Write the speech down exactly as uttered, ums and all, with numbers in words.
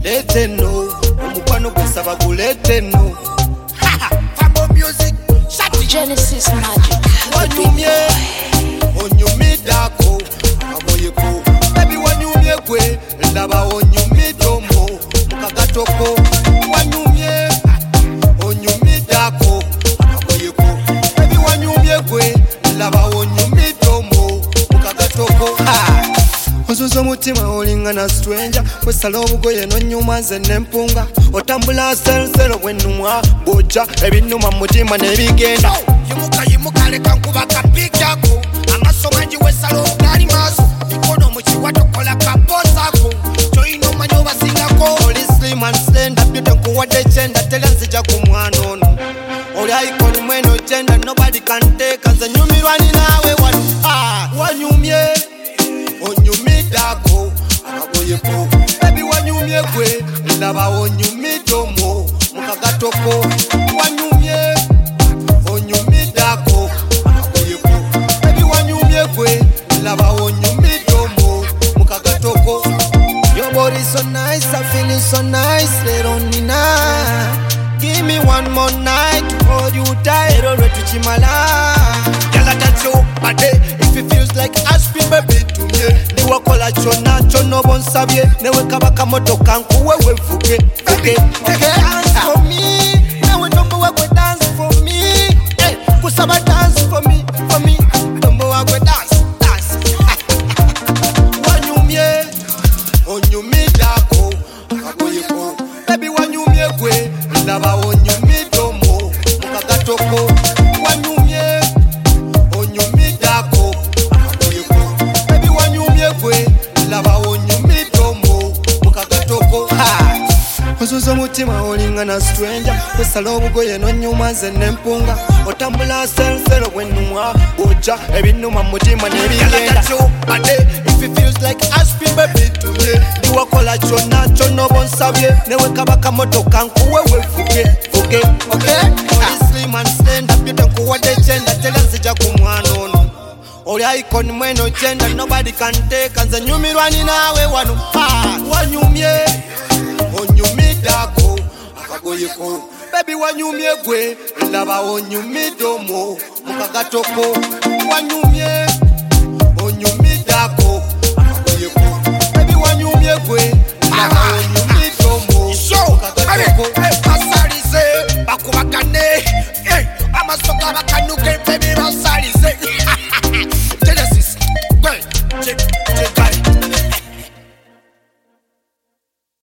lete no omukwano gusaba gulete no Fambo music shut Genesis Magic wanyumye onyumidako amoyeko baby wanyumye gwe laba onyumidomo mukagatoko wanyumye onyumidako amoyeko baby wanyumye gwe laba onyumidomo mukagatoko ozuza omutima olingana stranger wesala obugoye nonyuma nze nempunga otambula selsero bwenumwa bwojja ebinuma mutima nebigenda yimuka yimuka leka nkuba kapikako amaso mangi wesala obugali maaso mikono mukiwato kola kaposako kyoyina omanyi obasingako oli slim and slender byute nkuwadde kyenda tera nzija ku mwana ono oli icon mweno kyenda nobody can take nze nyumirwa ni naawe wano wanyumye onyumidako akagoyeko baby wanyumye gwe laba onyumidomo mukagatoko wanyumye onyumidako akagoyeko baby wanyumye gwe laba onyumidomo mukagatoko your body so nice I feel so nice lero nina give me one more night to hold you tight lero lwetukimala yala tatyo ade if it feels like aspirin baby niwakola kyonna kyonna obonsabye newe kabaka motoka nkuwe wevuge vuge dance for me nawe ndombo wagwe dance for me hey, kusaba dance for me for me ndombo wagwe dance dance wanyumye onyumidako kagoyeko baby wanyumye gwe laba onyumidomo mukagatoko wanyumye onyumidako laba onyumidomo mukagatoko ozuza omutima olingana stranger wesala obugoye nonyuma nze nempunga otambula selsero bwenumwa bwojja ebinuma mutima nebigenda ade if it feels like aspirin baby to me niwakola kyonna kyonna obonsabye newe kabaka motoka nkuwe wevuge vuge okay oli slim and slender byute nkuwadde kyenda tera nzija ku mwana ono oli icon mweno kyenda nobody can take nze nyumirwa ni naawe wano wanyumye onyumidako akagoyeko baby wanyumye gwe laba onyumidomo mukagatoko wanyumye